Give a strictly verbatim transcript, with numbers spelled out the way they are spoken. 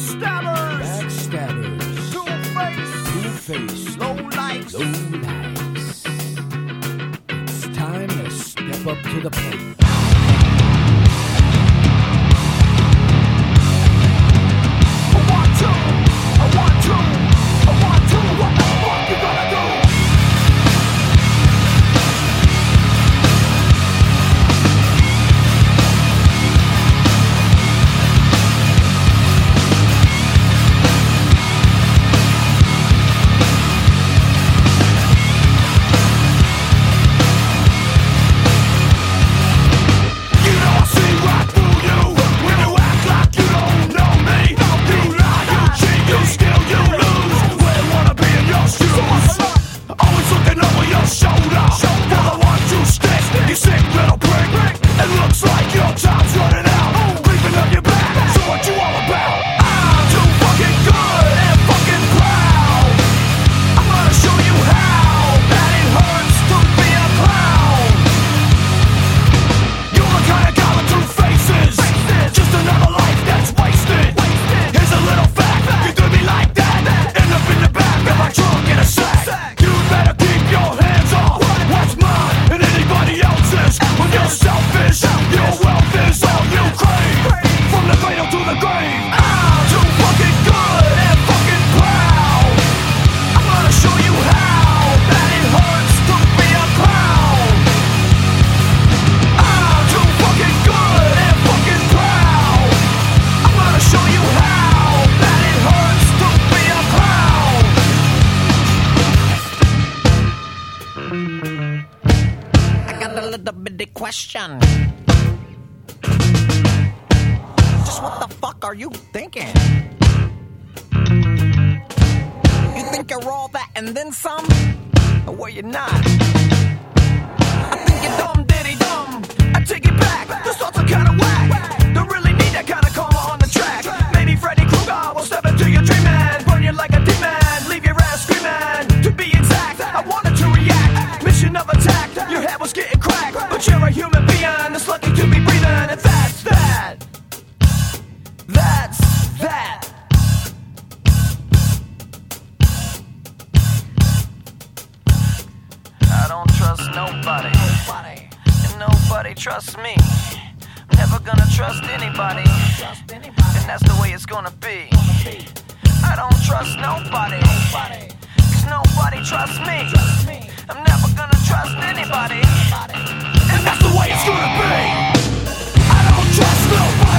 Backstabbers, Backstabbers, two-face, two-faced, low lights, low lights. It's time to step up to the plate. I want to, I want to, I want to. What the fuck you gonna do? Question. Just what the fuck are you thinking? You think you're all that and then some? Or were you not? I think you're dumb, diddy dumb. I take it back, the thoughts are kinda whack. Don't really need that kind of karma on the track. Maybe Freddy Krueger will step into your dream and burn you like a demon, leave your ass screaming. To be exact, I wanted to react. Mission of attack, your head was getting cracked. But you're a human being that's lucky to be breathing, and that's that. That's that. I don't trust nobody, nobody. And nobody trusts me. I'm never gonna trust anybody, trust anybody. And that's the way it's gonna be. I don't trust nobody, nobody. Cause nobody trusts me. Trust me. I'm never gonna trust anybody. And that's the way it's gonna be. I don't trust nobody.